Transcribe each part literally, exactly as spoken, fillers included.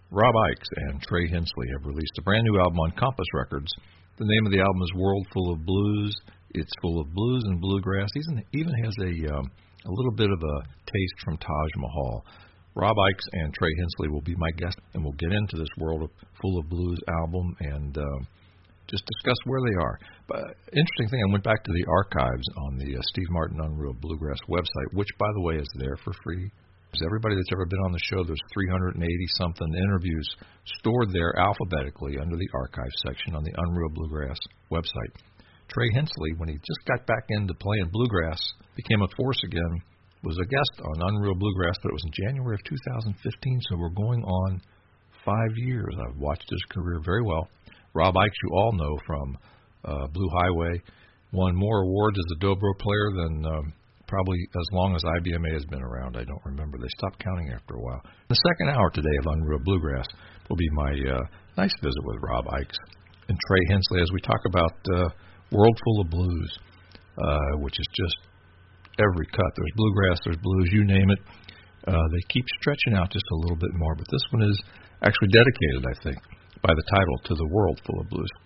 Rob Ickes and Trey Hensley have released a brand new album on Compass Records. The name of the album is World Full of Blues. It's full of blues and bluegrass. It even has a um, a little bit of a taste from Taj Mahal. Rob Ickes and Trey Hensley will be my guests, and we'll get into this World of, Full of Blues album and uh, just discuss where they are. But interesting thing, I went back to the archives on the uh, Steve Martin Unreal Bluegrass website, which, by the way, is there for free. Everybody that's ever been on the show, there's three hundred eighty something interviews stored there alphabetically under the archive section on the Unreal Bluegrass website. Trey Hensley, when he just got back into playing bluegrass, became a force again, was a guest on Unreal Bluegrass, but it was in January of two thousand fifteen, so we're going on five years. I've watched his career very well. Rob Ickes, you all know from uh, Blue Highway, won more awards as a dobro player than um, probably as long as I B M A has been around. I don't remember. They stopped counting after a while. The second hour today of Unreal Bluegrass will be my uh, nice visit with Rob Ickes and Trey Hensley as we talk about uh, World Full of Blues, uh, which is just every cut. There's bluegrass, there's blues, you name it. Uh, they keep stretching out just a little bit more, but this one is actually dedicated, I think, by the title, to the World Full of Blues.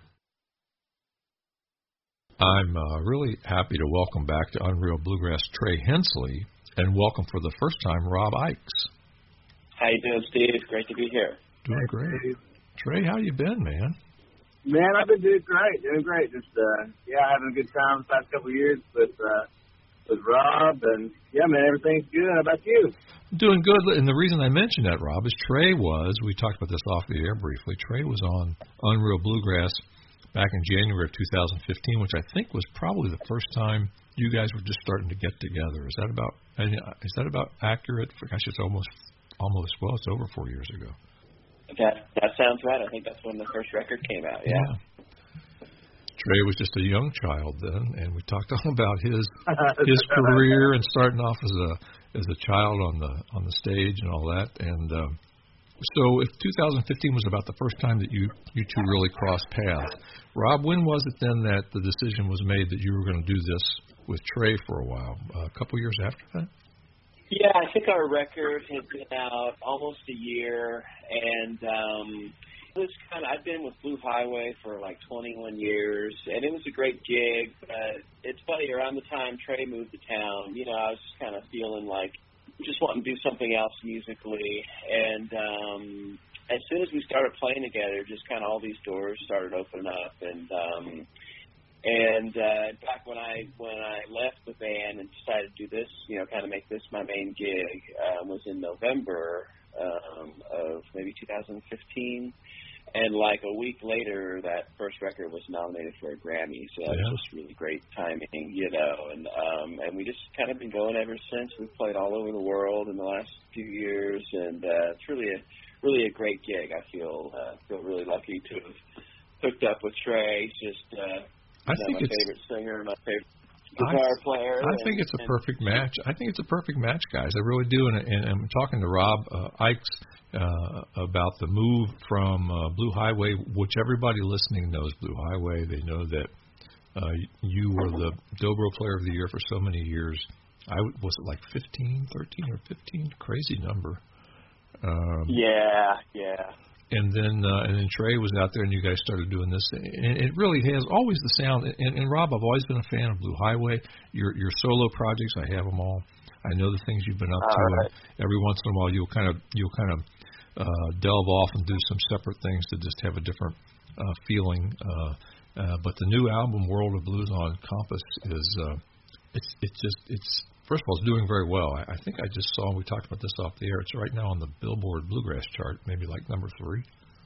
I'm uh, really happy to welcome back to Unreal Bluegrass Trey Hensley, and welcome for the first time Rob Ickes. How you doing, Steve? Great to be here. Doing great. Trey, how you been, man? Man, I've been doing great, doing great. Just, uh, yeah, having a good time the past couple of years with, uh, with Rob, and, yeah, man, everything's good. How about you? Doing good, and the reason I mentioned that, Rob, is Trey was, we talked about this off the air briefly, Trey was on Unreal Bluegrass back in January of two thousand fifteen, which I think was probably the first time you guys were just starting to get together. Is that about, is that about accurate? Gosh, it's almost, almost, well, it's over four years ago. That that sounds right. I think that's when the first record came out. Yeah. yeah. Trey was just a young child then, and we talked all about his his career and starting off as a as a child on the on the stage and all that. And um, so, if two thousand fifteen was about the first time that you you two really crossed paths, Rob, when was it then that the decision was made that you were going to do this with Trey for a while? Uh, a couple years after that. Yeah, I think our record had been out almost a year, and um, it was kind of, I've been with Blue Highway for like twenty-one years, and it was a great gig, but it's funny, around the time Trey moved to town, you know, I was just kind of feeling like just wanting to do something else musically, and um, as soon as we started playing together, just kind of all these doors started opening up, and um And uh, in fact, when I when I left the band and decided to do this, you know, kind of make this my main gig, uh, was in November um, of maybe two thousand fifteen. And like a week later, that first record was nominated for a Grammy. So that yeah. was just really great timing, you know. And um, and we just kind of been going ever since. We've played all over the world in the last few years, and uh, it's really a really a great gig. I feel uh, feel really lucky to have hooked up with Trey. Just uh, I you know, think my it's, favorite singer, my favorite guitar I, player. I and, think it's a and, perfect match. I think it's a perfect match, guys. I really do. And, and I'm talking to Rob uh, Ickes uh, about the move from uh, Blue Highway, which everybody listening knows Blue Highway. They know that uh, you were the Dobro Player of the Year for so many years. I was it like fifteen, thirteen, or fifteen? Crazy number. Um, yeah, yeah. And then uh, and then Trey was out there, and you guys started doing this. And it really has always the sound. And, and Rob, I've always been a fan of Blue Highway. Your your solo projects, I have them all. I know the things you've been up to. Right. And every once in a while, you'll kind of you'll kind of uh, delve off and do some separate things to just have a different uh, feeling. Uh, uh, but the new album, World of Blues on Compass, is uh, it's it's just it's. First of all, it's doing very well. I, I think I just saw, we talked about this off the air, it's right now on the Billboard Bluegrass chart, maybe like number three.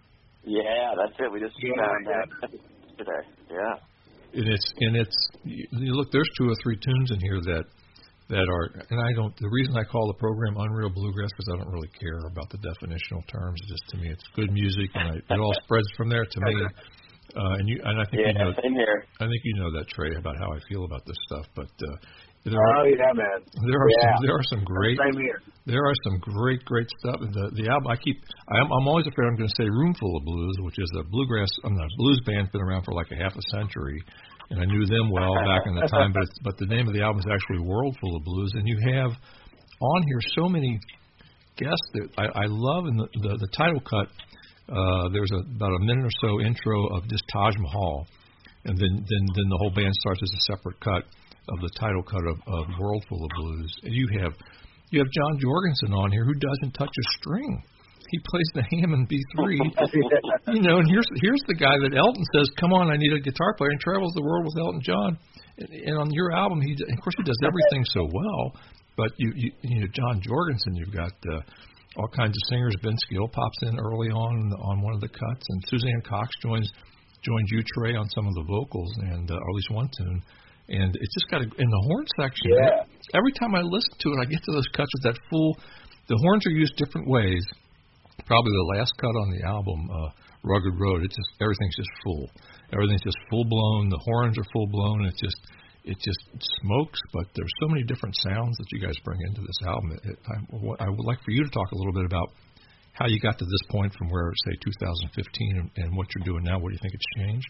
Yeah, that's it. We just yeah, found yeah. that today. Yeah. And it's, and it's, you look, there's two or three tunes in here that, that are, and I don't, the reason I call the program Unreal Bluegrass, because I don't really care about the definitional terms. Just to me, it's good music, and I, it all spreads from there to me. Uh, and you, and I think yeah, you know, same here. I think you know that, Trey, about how I feel about this stuff, but, uh, There oh are, yeah, man. There are yeah. some. There are some great. Same here. There are some great, great stuff. The the album. I keep. I'm. I'm always afraid I'm going to say Roomful of Blues, which is a bluegrass. I'm not a blues band, been around for like a half a century, and I knew them well back in the time. But it's, but the name of the album is actually World Full of Blues, and you have on here so many guest that I, I love in the, the, the title cut. Uh, there's a, about a minute or so intro of just Taj Mahal, and then, then, then the whole band starts as a separate cut of the title cut of, of World Full of Blues. And you have you have John Jorgensen on here who doesn't touch a string. He plays the Hammond B three. You know, and here's here's the guy that Elton says, "Come on, I need a guitar player," and travels the world with Elton John. And, and on your album, he of course he does everything so well. But you you, you know John Jorgensen, you've got uh, all kinds of singers. Ben Skill pops in early on on one of the cuts, and Suzanne Cox joins joins you, Trey, on some of the vocals, and uh, or at least one tune. And it's just got a, in the horn section. Yeah. Every time I listen to it, I get to those cuts with that full. The horns are used different ways. Probably the last cut on the album, uh, Rugged Road. It's just everything's just full. Everything's just full blown. The horns are full blown. It's just it just smokes. But there's so many different sounds that you guys bring into this album. It, it, I, I would like for you to talk a little bit about how you got to this point from where, say, two thousand fifteen, and, and what you're doing now. What do you think it's changed?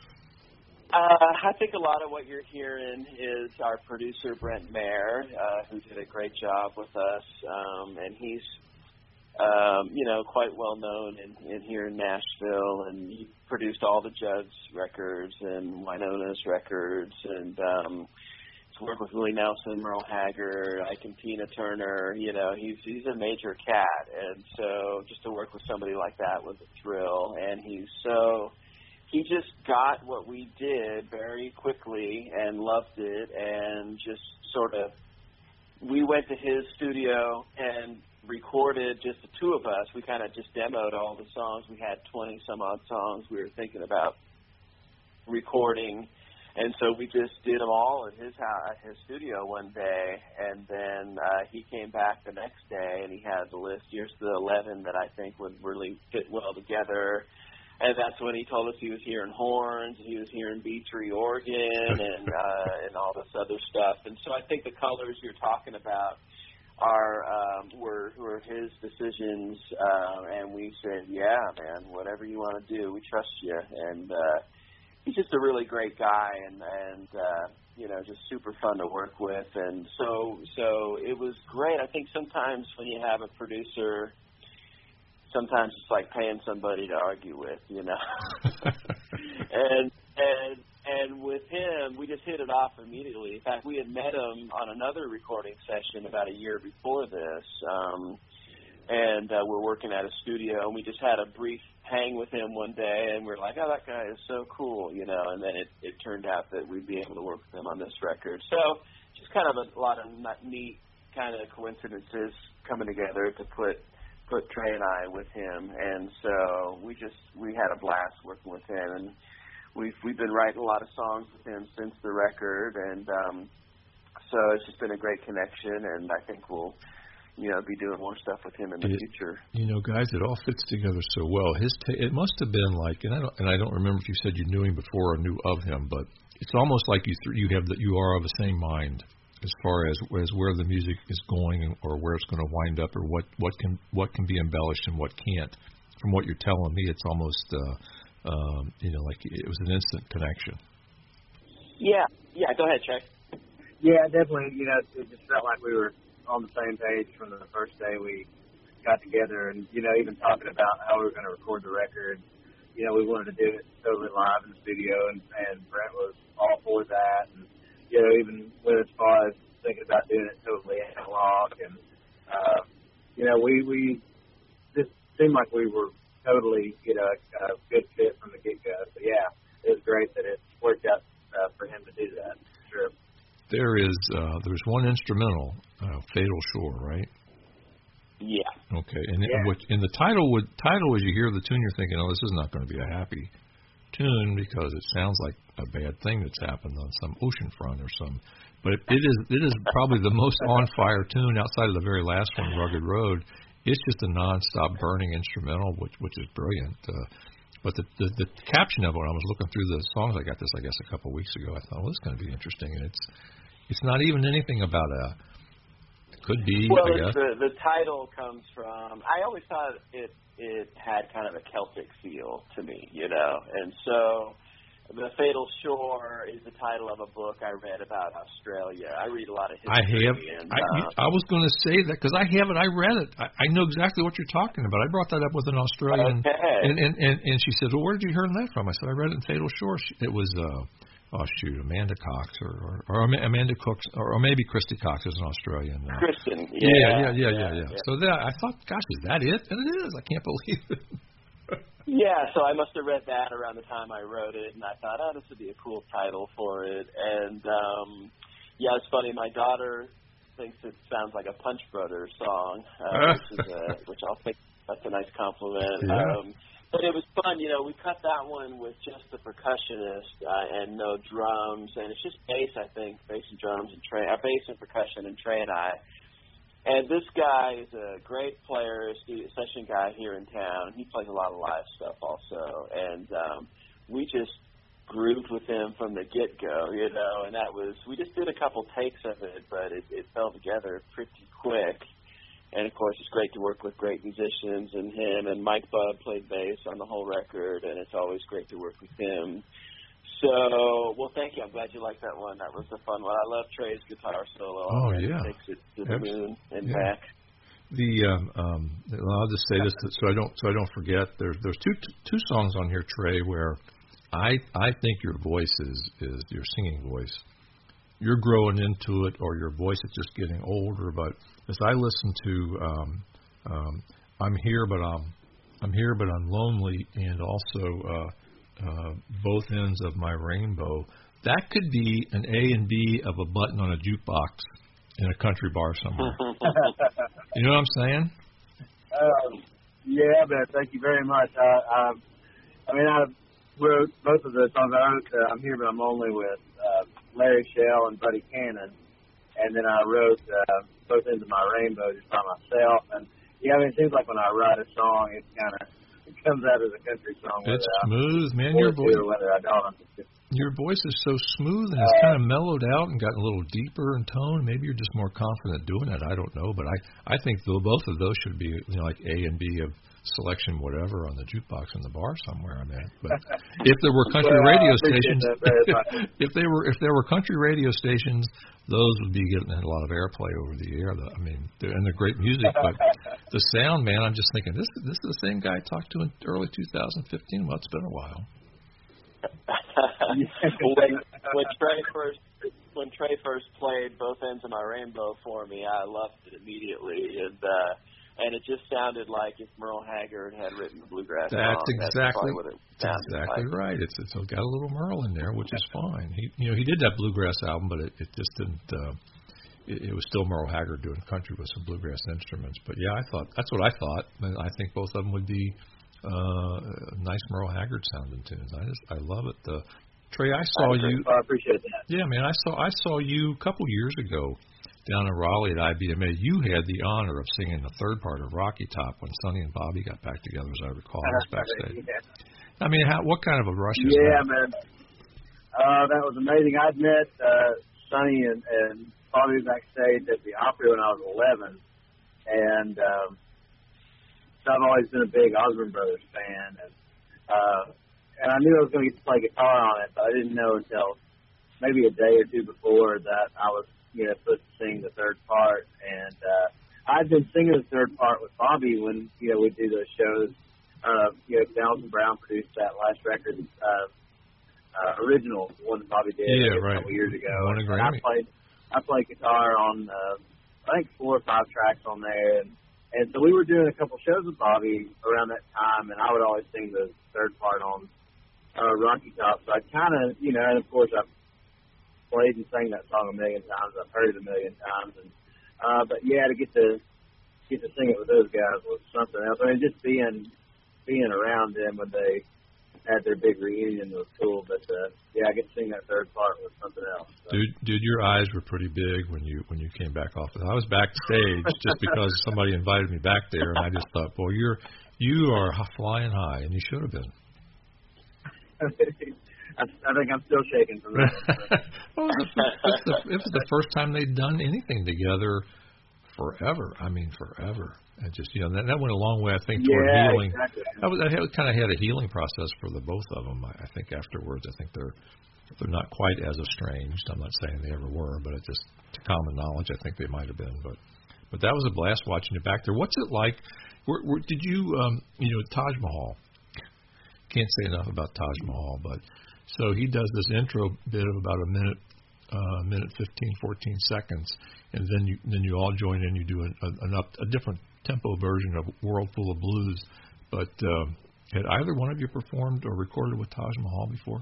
Uh, I think a lot of what you're hearing is our producer, Brent Mayer, uh, who did a great job with us. Um, and he's, um, you know, quite well known in, in here in Nashville. And he produced all the Judd's records and Winona's records. And um, he's worked with Willie Nelson, Merle Haggard, Ike and Tina Turner. You know, he's, he's a major cat. And so just to work with somebody like that was a thrill. And he's so... He just got what we did very quickly and loved it, and just sort of, we went to his studio and recorded just the two of us. We kind of just demoed all the songs. We had twenty some odd songs we were thinking about recording, and so we just did them all at his house, at his studio one day, and then uh, he came back the next day and he had the list. Here's the eleven that I think would really fit well together. And that's when he told us he was hearing horns, and he was hearing B three organ, and uh, and all this other stuff. And so I think the colors you're talking about are um, were were his decisions, uh, and we said, yeah, man, whatever you want to do, we trust you. And uh, he's just a really great guy, and and uh, you know, just super fun to work with. And so so it was great. I think sometimes when you have a producer, sometimes it's like paying somebody to argue with, you know. and and and with him, we just hit it off immediately. In fact, we had met him on another recording session about a year before this, um, and uh, we're working at a studio, and we just had a brief hang with him one day, and we're like, oh, that guy is so cool, you know. And then it, it turned out that we'd be able to work with him on this record. So just kind of a lot of neat kind of coincidences coming together to put put Trey and I with him, and so we just we had a blast working with him, and we've we've been writing a lot of songs with him since the record, and um, so it's just been a great connection, and I think we'll you know be doing more stuff with him in the it, future. You know, guys, it all fits together so well. His ta- it must have been like, and I don't and I don't remember if you said you knew him before or knew of him, but it's almost like you th- you have that you are of the same mind as far as as where the music is going, or where it's going to wind up, or what, what can what can be embellished and what can't. From what you're telling me, it's almost uh, um, you know like it was an instant connection. Yeah, yeah. Go ahead, Trey. Yeah, definitely. You know, it just felt like we were on the same page from the first day we got together, and you know, even talking about how we were going to record the record. You know, we wanted to do it totally live in the studio, and, and Brent was all for that. And you know, even went as far as thinking about doing it totally analog, and uh, you know, we we just seemed like we were totally, you know, a, a good fit from the get go. So yeah, it was great that it worked out uh, for him to do that. Sure. There is uh, there's one instrumental, uh, "Fatal Shore," right? Yeah. Okay, and yeah. in, which, in the title would title as you hear the tune, you're thinking, oh, this is not going to be a happy tune because it sounds like a bad thing that's happened on some ocean front or some. But it, it is it is probably the most on fire tune outside of the very last one, Rugged Road. It's just a nonstop burning instrumental, which which is brilliant. Uh, but the, the the caption of it, when I was looking through the songs, I got this I guess a couple of weeks ago. I thought, well, this is going to be interesting, and it's it's not even anything about a. It could be. Well, I guess. the the title comes from. I always thought it. It had kind of a Celtic feel to me, you know, and so The Fatal Shore is the title of a book I read about Australia. I read a lot of history. I have. And, I, uh, I was going to say that because I have it. I read it. I, I know exactly what you're talking about. I brought that up with an Australian, okay. and, and and and she said, "Well, where did you hear that from?" I said, "I read it in Fatal Shore." She, it was, uh, oh shoot, Amanda Cox or or, or Amanda Cox or, or maybe Christy Cox is an Australian. Uh, Kristen. Yeah Yeah yeah, yeah, yeah, yeah, yeah. yeah. So that I thought, gosh, is that it? And it is. I can't believe it. Yeah, so I must have read that around the time I wrote it, and I thought, oh, this would be a cool title for it. And, um, yeah, it's funny. My daughter thinks it sounds like a Punch Brothers song, uh, which, is a, which I'll think that's a nice compliment. Yeah. Um, but it was fun. You know, we cut that one with just the percussionist uh, and no drums, and it's just bass, I think, bass and drums and Trey, uh, bass and percussion and Trey and I. And this guy is a great player, a session guy here in town. He plays a lot of live stuff also. And um, we just grooved with him from the get-go, you know, and that was, we just did a couple takes of it, but it, it fell together pretty quick. And, of course, it's great to work with great musicians, and him and Mike Bubb played bass on the whole record, and it's always great to work with him. So, well, thank you. I'm glad you liked that one. That was a fun one. I love Trey's guitar solo. Oh, and yeah. It takes it to the Absolutely. moon and Yeah. back. The um, um, I'll just say this so I don't so I don't forget. There's there's two two songs on here, Trey, where I I think your voice is is your singing voice. You're growing into it, or your voice is just getting older. But as I listen to um, um, I'm here, but I'm I'm here, but I'm lonely, and also uh, uh, both ends of my rainbow. That could be an A and B of a button on a jukebox in a country bar somewhere. You know what I'm saying? Um, yeah, man. Thank you very much. I, um, I mean, I wrote both of the songs. I wrote uh, "I'm Here But I'm Lonely" with uh, Larry Shell and Buddy Cannon, and then I wrote uh, "Both Ends of My Rainbow" just by myself. And yeah, I mean, it seems like when I write a song, it kind of it comes out as a country song. It's smooth, man. Your voice, or whether I don't. your voice is so smooth, and it's kind of mellowed out and gotten a little deeper in tone. Maybe you're just more confident doing it. I don't know, but I I think though both of those should be, you know, like A and B of selection, whatever, on the jukebox in the bar somewhere. I mean, but if there were country well, radio I stations, that, if they were if there were country radio stations, those would be getting a lot of airplay over the air. I mean, they're, and they're great music, but the sound, man, I'm just thinking this this is the same guy I talked to in early two thousand fifteen. Well, it's been a while. when, when Trey first when Trey first played Both Ends of My Rainbow for me, I loved it immediately, and uh, and it just sounded like if Merle Haggard had written the bluegrass That's song. exactly That's what it that's exactly like. right. It's it's got a little Merle in there, which is fine. He you know he did that bluegrass album, but it, it just didn't. Uh, it, it was still Merle Haggard doing country with some bluegrass instruments. But yeah, I thought that's what I thought. And I think both of them would be uh, nice Merle Haggard sounding tunes. I just I love it. The Trey, I saw I you. I appreciate that. Yeah, man, I saw I saw you a couple years ago down in Raleigh at I B M A. You had the honor of singing the third part of Rocky Top when Sonny and Bobby got back together, as I recall. I was backstage. Yeah. I mean, how, what kind of a rush is yeah, that? man. Uh, that was amazing. I'd met uh, Sonny and, and Bobby backstage at the Opry when I was eleven, and um, so I've always been a big Osborne Brothers fan, and uh, and I knew I was going to get to play guitar on it, but I didn't know until maybe a day or two before that I was, you know, supposed to sing the third part. And uh, I'd been singing the third part with Bobby when, you know, we'd do those shows. Uh, you know, Donaldson Brown produced that last record, uh, uh, original one that Bobby did Yeah, a right. couple years ago. Won a And Grammy. I played, I played guitar on, uh, I think four or five tracks on there, and and so we were doing a couple shows with Bobby around that time, and I would always sing the third part on uh, Rocky Top. So I kind of, you know, and of course I've played and sang that song a million times. I've heard it a million times, and uh, but yeah, to get to get to sing it with those guys was something else. I mean, just being being around them when they had their big reunion was cool. But uh, yeah, I get to sing that third part was something else. So. Dude, dude, your eyes were pretty big when you when you came back off. I was backstage just because somebody invited me back there, and I just thought, well, you're you are flying high, and you should have been. I, I think I'm still shaking from that. Well, it was, the, it, was the, it was the first time they'd done anything together forever. I mean, forever. And just, you know, that, that went a long way, I think, toward yeah, healing exactly. I, was, I had, kind of had a healing process for the both of them. I, I think afterwards, I think they're they're not quite as estranged. I'm not saying they ever were, but it just to common knowledge, I think they might have been. But but that was a blast watching you back there. What's it like? Where, where, did you um, you know Taj Mahal? Can't say enough about Taj Mahal, but so he does this intro bit of about a minute, uh, minute fifteen, fourteen seconds, and then you then you all join in. You do an, a, an up, a different tempo version of World Full of Blues. But uh, had either one of you performed or recorded with Taj Mahal before?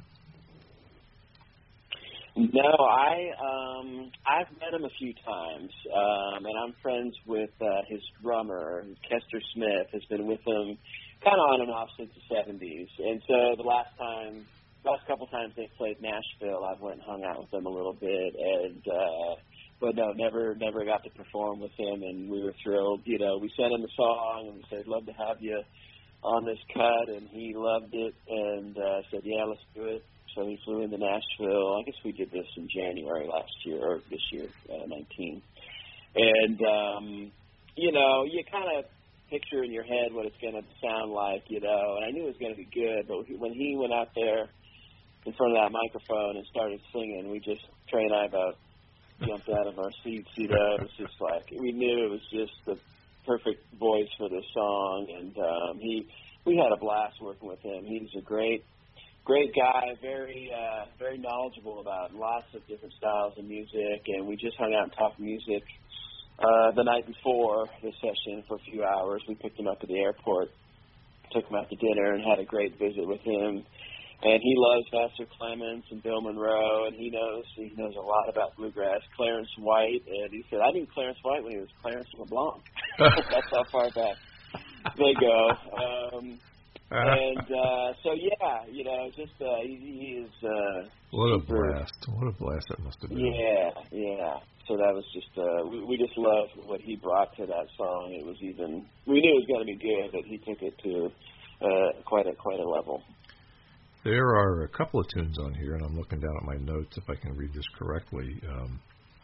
No, I um, I've met him a few times, um, and I'm friends with uh, his drummer, Kester Smith, has been with him kind of on and off since the seventies. And so the last time, last couple times they played Nashville, I went and hung out with them a little bit, and uh, but no, never never got to perform with him, and we were thrilled. You know, we sent him a song, and we said, "Love to have you on this cut," and he loved it, and uh, said, "Yeah, let's do it." So he flew into Nashville. I guess we did this in January last year, or this year, uh, nineteen. And, um, you know, you kind of picture in your head what it's going to sound like, you know, and I knew it was going to be good, but when he went out there in front of that microphone and started singing, we just, Trey and I about jumped out of our seats, you know. It was just like, we knew it was just the perfect voice for this song, and um, he, we had a blast working with him. He's a great, great guy, very, uh, very knowledgeable about lots of different styles of music, and we just hung out and talked music uh, the night before the session for a few hours. We picked him up at the airport, took him out to dinner, and had a great visit with him. And he loves Vassar Clements and Bill Monroe, and he knows he knows a lot about bluegrass. Clarence White, and he said, I knew Clarence White when he was Clarence LeBlanc. That's how far back they go. Um, and uh, so, yeah, you know, just uh, he, he is. Uh, what a super, blast! What a blast that must have been. Yeah, yeah. So that was just uh, we, we just loved what he brought to that song. It was even we knew it was going to be good, but he took it to uh, quite a quite a level. There are a couple of tunes on here, and I'm looking down at my notes if I can read this correctly. Um,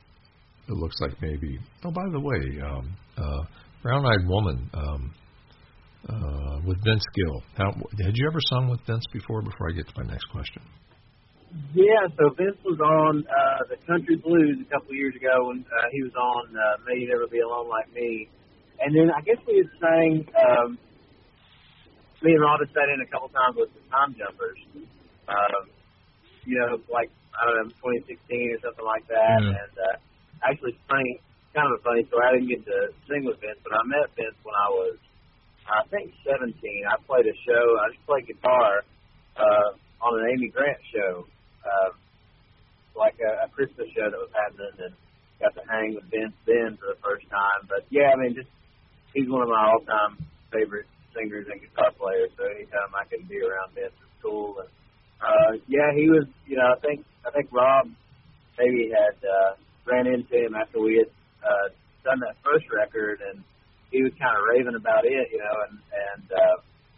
it looks like maybe, oh, by the way, um, uh, Brown Eyed Woman um, uh, with Vince Gill. How, had you ever sung with Vince before, before I get to my next question? Yeah, so Vince was on uh, the Country Blues a couple of years ago, and uh, he was on uh, May You Never Be Alone Like Me. And then I guess we had sang... Um, me and Rod sat in a couple times with the Time Jumpers, um, you know, like, I don't know, twenty sixteen or something like that. Mm-hmm. And uh, actually, funny, kind of a funny story. I didn't get to sing with Vince, but I met Vince when I was, I think, seventeen. I played a show. I just played guitar uh, on an Amy Grant show, uh, like a, a Christmas show that was happening, and got to hang with Vince then for the first time. But, yeah, I mean, just he's one of my all-time favorite singers and guitar players, so anytime I can be around Vince is cool. And uh, yeah, he was, you know, I think I think Rob maybe had uh, ran into him after we had uh, done that first record, and he was kind of raving about it, you know, and and uh,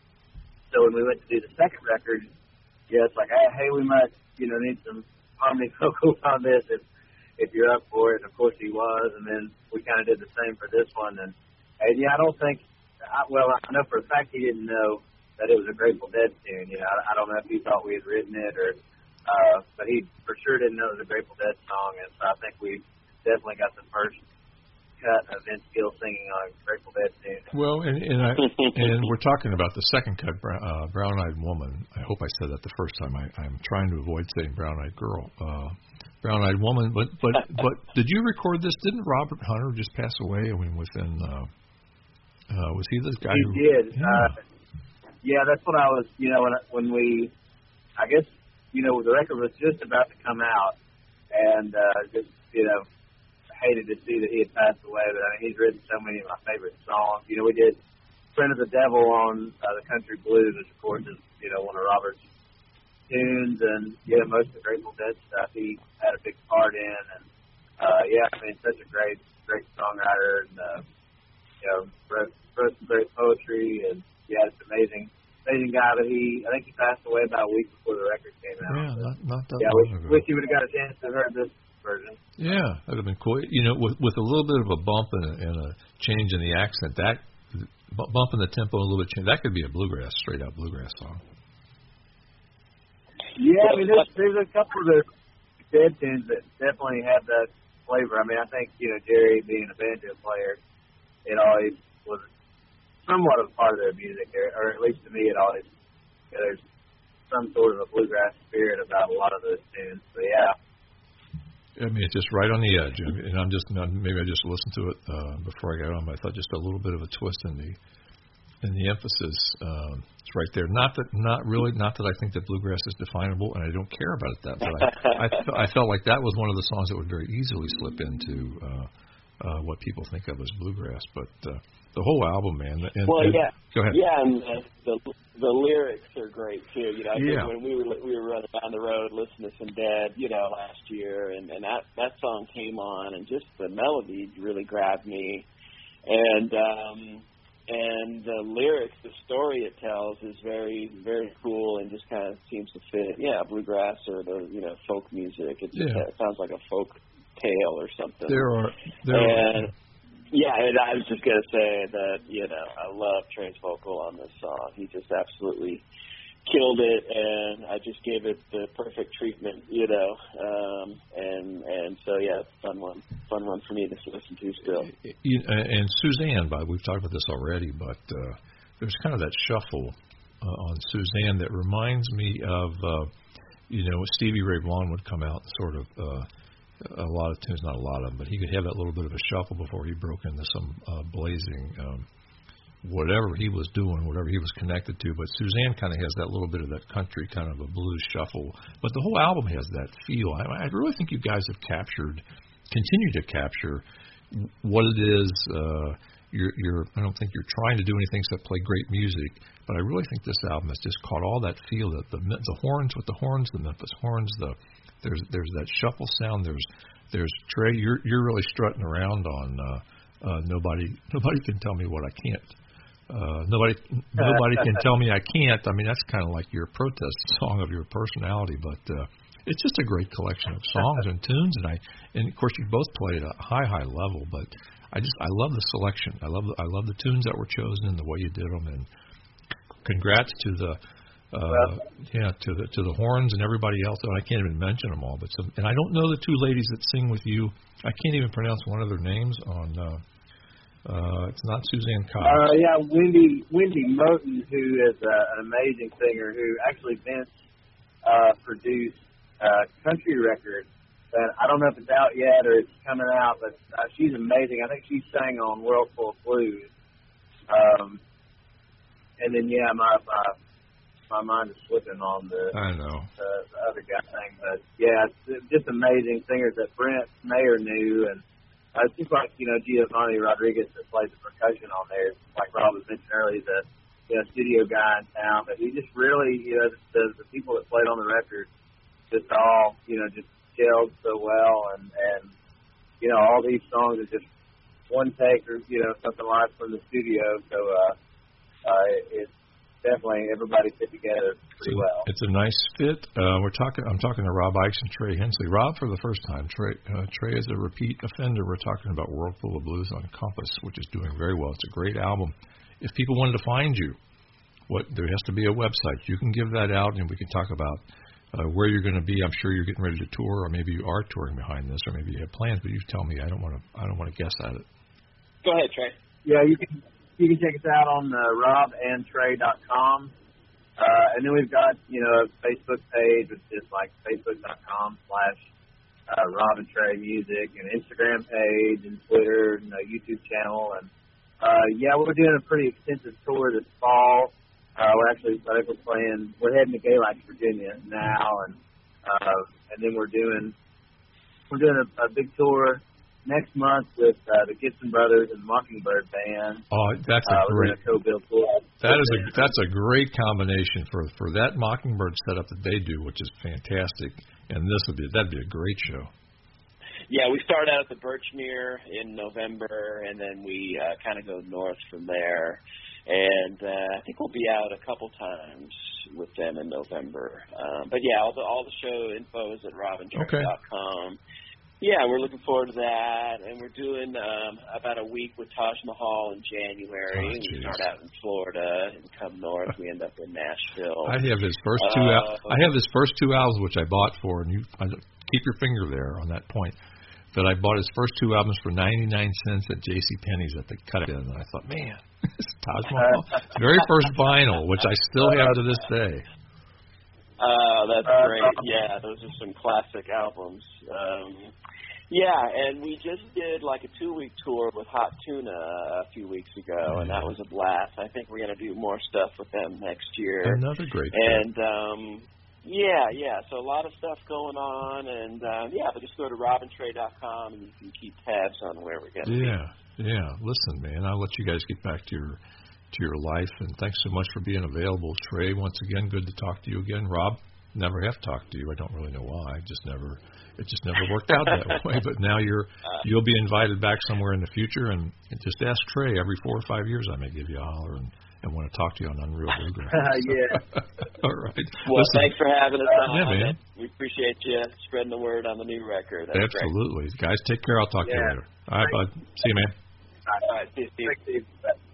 so when we went to do the second record, yeah, it's like, hey, hey, we might, you know, need some harmony vocals on this if if you're up for it. And of course he was, and then we kind of did the same for this one, and and yeah, I don't think. I, well, I know for a fact he didn't know that it was a Grateful Dead tune. You know, I, I don't know if he thought we had written it or, uh, but he for sure didn't know it was a Grateful Dead song. And so I think we definitely got the first cut of Vince Gill singing on a Grateful Dead tune. Well, and and, I, and we're talking about the second cut, uh, Brown Eyed Woman. I hope I said that the first time. I, I'm trying to avoid saying Brown Eyed Girl. Uh, Brown Eyed Woman. But but but did you record this? Didn't Robert Hunter just pass away? I mean, within. Uh, Uh, was he this guy? He who, did. Yeah. Uh, yeah, that's what I was. You know, when when we, I guess, you know, the record was just about to come out, and uh, just you know, hated to see that he had passed away. But I mean, he's written so many of my favorite songs. You know, we did "Friend of the Devil" on uh, the Country Blues, which of course is you know one of Robert's tunes, and yeah, most of the Grateful Dead stuff he had a big part in. And uh, yeah, I mean, such a great, great songwriter, and uh, you know, wrote, wrote some great poetry, and yeah, it's amazing, amazing guy. But he, I think he passed away about a week before the record came out. Yeah, not, not that yeah, long wish, ago. wish you would have got a chance to hear this version. Yeah, that'd have been cool. You know, with with a little bit of a bump and a, and a change in the accent, that bu- bumping the tempo a little bit. That could be a bluegrass, straight out bluegrass song. Yeah, I mean, there's, there's a couple of the dead tunes that definitely have that flavor. I mean, I think, you know, Jerry being a banjo player, it always was somewhat of a part of their music, or, or at least to me, it always, you know, there's some sort of a bluegrass spirit about a lot of those tunes. So, yeah. I mean, it's just right on the edge, and I'm just maybe I just listened to it uh, before I got on, but I thought just a little bit of a twist in the in the emphasis. Um, it's right there. Not that, not really, not that I think that bluegrass is definable, and I don't care about it that. But I, I, I felt like that was one of the songs that would very easily slip into uh, uh, what people think of as bluegrass. But uh, the whole album, man. And, well, and, yeah, go ahead. Yeah, and the, the the lyrics are great too. You know, I yeah. think when we were we were running down the road listening to some Dead, you know, last year, and and that that song came on, and just the melody really grabbed me, and um, and the lyrics, the story it tells is very very cool, and just kind of seems to fit, yeah, bluegrass or the you know folk music. It, just, yeah. it sounds like a folk tale or something. There are there and, are. Yeah, and I was just going to say that, you know, I love Trey's vocal on this song. He just absolutely killed it, and I just gave it the perfect treatment, you know. Um, and, and so, yeah, fun one. Fun one for me to listen to still. You, and Suzanne, by we've talked about this already, but uh, there's kind of that shuffle uh, on Suzanne that reminds me of, uh, you know, Stevie Ray Vaughan would come out and sort of uh, – a lot of tunes, not a lot of them, but he could have that little bit of a shuffle before he broke into some uh, blazing, um, whatever he was doing, whatever he was connected to. But Suzanne kind of has that little bit of that country kind of a blues shuffle. But the whole album has that feel. I, I really think you guys have captured, continue to capture what it is. Uh, you're, you're, I don't think you're trying to do anything except play great music, but I really think this album has just caught all that feel, that the the horns with the horns, the Memphis horns, the There's there's that shuffle sound. There's there's Trey. You're you're really strutting around on uh, uh, nobody nobody can tell me what I can't. Uh, nobody nobody can tell me I can't. I mean, that's kind of like your protest song of your personality. But uh, it's just a great collection of songs and tunes. And I and of course you both play at a high high level. But I just I love the selection. I love the, I love the tunes that were chosen and the way you did them. And congrats to the. Uh, yeah, to the to the horns and everybody else. And I can't even mention them all. But some, and I don't know the two ladies that sing with you. I can't even pronounce one of their names. On uh, uh, it's not Suzanne Cox. Uh, yeah, Wendy Wendy Moten, who is uh, an amazing singer, who actually Vince uh, produced a country record that I don't know if it's out yet or it's coming out, but uh, she's amazing. I think she sang on World Full of Blues. Um, and then yeah, my. my My mind is slipping on the, I know. Uh, the other guy thing, but yeah, it's just amazing singers that Brent Mayer knew, and uh, it's just like, you know, Giovanni Rodriguez that plays the percussion on there. Like Rob was mentioning earlier, the you know, studio guy in town, but he just really, you know, the, the people that played on the record just all, you know, just gelled so well, and and you know, all these songs are just one take or you know something live from the studio, so uh, uh, it's. Definitely, everybody fit together pretty well. It's a nice fit. Uh, we're talking. I'm talking to Rob Ickes and Trey Hensley. Rob for the first time. Trey, uh, Trey is a repeat offender. We're talking about World Full of Blues on Compass, which is doing very well. It's a great album. If people wanted to find you, what there has to be a website. You can give that out, and we can talk about uh, where you're going to be. I'm sure you're getting ready to tour, or maybe you are touring behind this, or maybe you have plans. But you tell me. I don't want to. I don't want to guess at it. Go ahead, Trey. Yeah, you can. You can check us out on uh, rob and trey dot com. Uh, and then we've got, you know, a Facebook page, which is like facebook.com slash uh, Rob and Trey Music, and Instagram page, and Twitter, and a YouTube channel. And, uh, yeah, we're doing a pretty extensive tour this fall. Uh, we're actually, I think we're playing, we're heading to Galax, Virginia now. And, uh, and then we're doing, we're doing a, a big tour next month with uh, the Gibson Brothers and the Mockingbird Band. Oh, that's a uh, great. Co-build tour. That is a that's a great combination for for that Mockingbird setup that they do, which is fantastic. And this would be that'd be a great show. Yeah, we start out at the Birchmere in November, and then we uh, kind of go north from there. And uh, I think we'll be out a couple times with them in November. Um, but yeah, all the all the show info is at rob and trey dot com. Okay. Yeah, we're looking forward to that, and we're doing um, about a week with Taj Mahal in January. Oh, we start out in Florida and come north. We end up in Nashville. I have his first two. Uh, Al- I have his first two albums, which I bought for, and you I, keep your finger there on that point. That I bought his first two albums for ninety-nine cents at JCPenney's at the cut-in, and I thought, man, this is Taj Mahal, very first vinyl, which I still have to this day. Uh, that's great. Yeah, those are some classic albums. Um, yeah, and we just did like a two-week tour with Hot Tuna a few weeks ago, and that was a blast. I think we're going to do more stuff with them next year. Another great And, um, yeah, yeah, so a lot of stuff going on, and, um, yeah, but just go to robin trey dot com, and you can keep tabs on where we're going to Yeah, be. yeah. Listen, man, I'll let you guys get back to your to your life, and thanks so much for being available. Trey, once again, good to talk to you again. Rob, never have talked to you. I don't really know why. I just never, it just never worked out that way. But now you're, you'll be invited back somewhere in the future, and, and just ask Trey. Every four or five years, I may give you a holler and, and want to talk to you on Unreal Bluegrass. Yeah. All right. Well, Listen, thanks for having us on. Yeah, man. We appreciate you spreading the word on the new record. That's absolutely. Great. Guys, take care. I'll talk yeah. to you later. All right, bud. See you, man. All right, see you, Steve. Thanks, Steve.